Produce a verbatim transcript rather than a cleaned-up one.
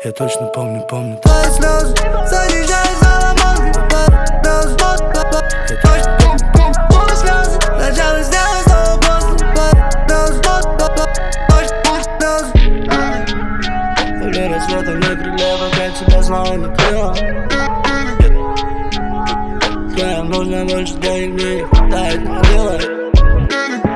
Я точно помню, помню твои слезы. Заезжай за ломонкой, Я точно помню, помню твои слезы. Сначала сделай снова после Или рассвета не прилепо, как тебя снова не крыло. Тебе нужно больше денег, мне не хватает, не делай.